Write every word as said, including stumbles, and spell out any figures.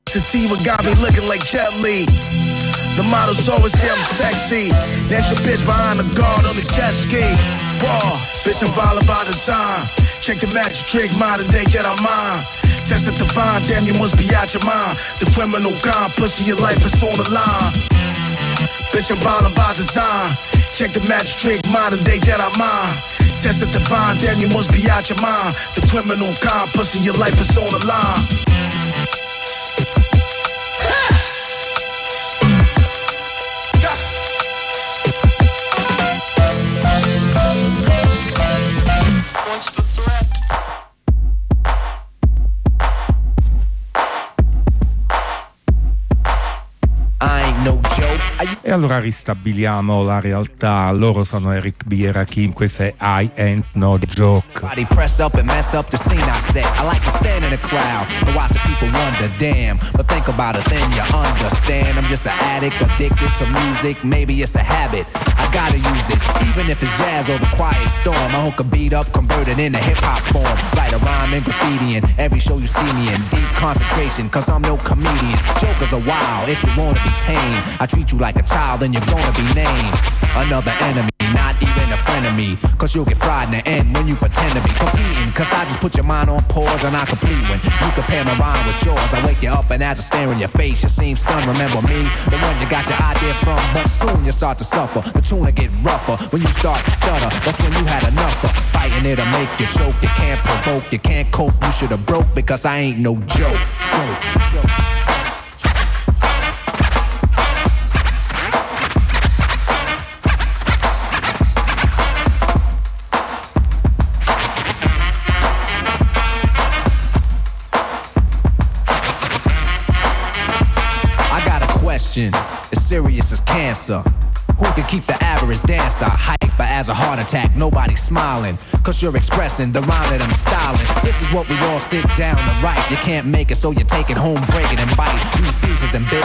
Sativa got me looking like Jet Li. The models always say I'm sexy. That's your bitch behind the guard on the jet ski. Whoa, bitch, I'm violent by design. Check the magic trick, modern day Jedi mind. Test it to find, damn, you must be out your mind. The criminal kind, pussy, your life is on the line. Bitch, I'm violent by design. Check the magic trick, modern day Jedi mind. Test it to find, damn, you must be out your mind. The criminal kind, pussy, your life is on the line. What's the threat? I ain't no joke. E allora ristabiliamo la realtà. Loro sono Eric B e Rakim, questa è I Ain't No Joke. Body press up and mess up the scene I set. I like to stand in the crowd and watch the people wonder, damn. But think about it, then you understand. I'm just an addict, addicted to music. Maybe it's a habit, I gotta use it. Even if it's jazz or the quiet storm, I hook a beat up, convert it into hip-hop form. Write a rhyme and graffiti in every show you see me in. Deep concentration, cause I'm no comedian. Jokers are wild if you wanna be tame. I treat you like a child and you're gonna be named another enemy, not even a friend of me. Cause you'll get fried in the end when you pretend to be competing. Cause I just put your mind on pause and I complete when you compare my rhyme with yours. I wake you up and as I stare in your face, you seem stunned. Remember me, the one you got your idea from. But soon you start to suffer, the tune will get rougher. When you start to stutter, that's when you had enough of fighting. It'll make you choke, you can't provoke, you can't cope. You should've broke because I ain't no joke. joke, joke. As serious as cancer. Who can keep the average dancer hyper as a heart attack? Nobody's smiling, cause you're expressing the rhyme that I'm styling. This is what we all sit down to write. You can't make it, so you take it home, break it and bite. Use pieces and bits